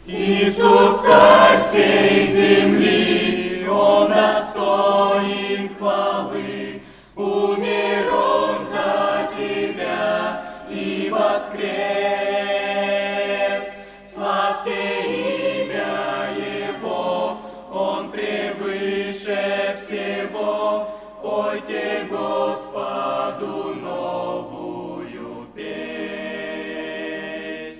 Иисус, Царь всей земли, Он достоин хвалы, умер Он за тебя и воскрес. Славьте имя Его, Он превыше всего, пойте Господу новую песнь.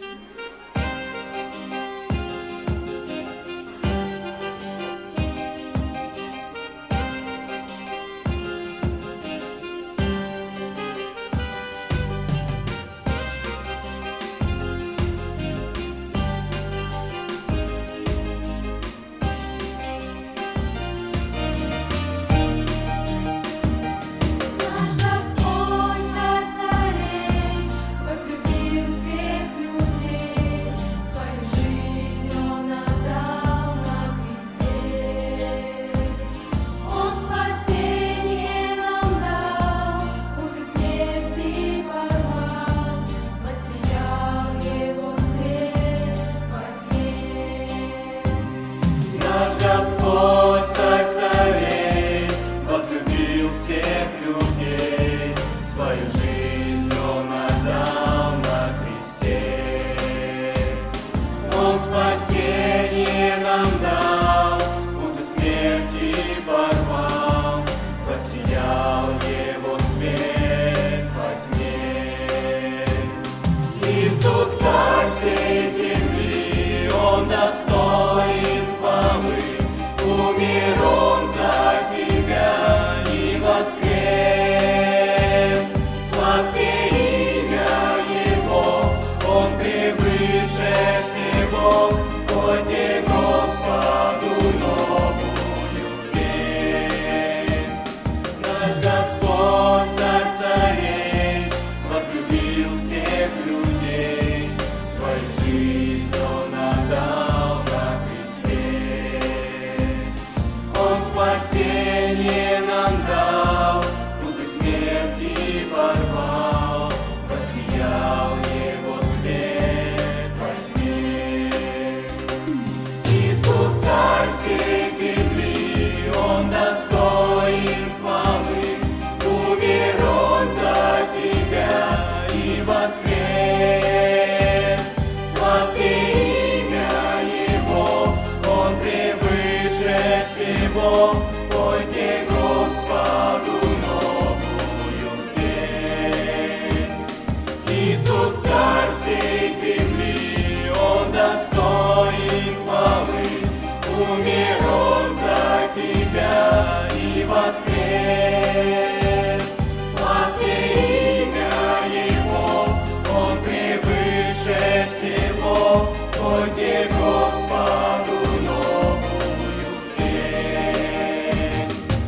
Иисус, Царь всей земли, Он достоин хвалы, умер Он за тебя и воскрес. Славьте имя Его, Он превыше всего, пойте Господу новую песнь. Наш Господь, Царь царей, возлюбил всех людей, свою жизнь Он отдал на кресте. Он спасение нам дал, узы смерти порвал, воссиял Его свет во тьме. Иисус, Царь всей земли, Он достоин хвалы, умер Он за тебя и воскрес. Славьте имя Его, Он превыше всего, пойте Господу новую песнь. Иисус, Царь всей земли, Он достоин хвалы, умер Он за тебя и воскрес. Славьте имя Его, Он превыше всего, пойте Господу новую песнь.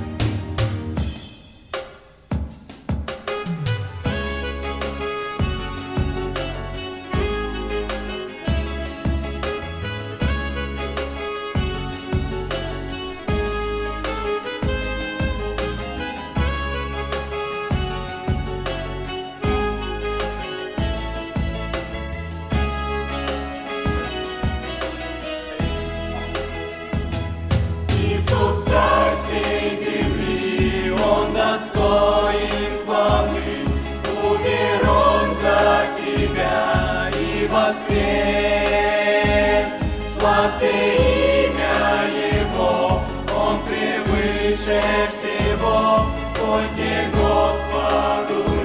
Иисус, Царь всей земли, Он достоин хвалы, умер Он за тебя и воскрес. Славьте имя Его, Он превыше всего, пойте Господу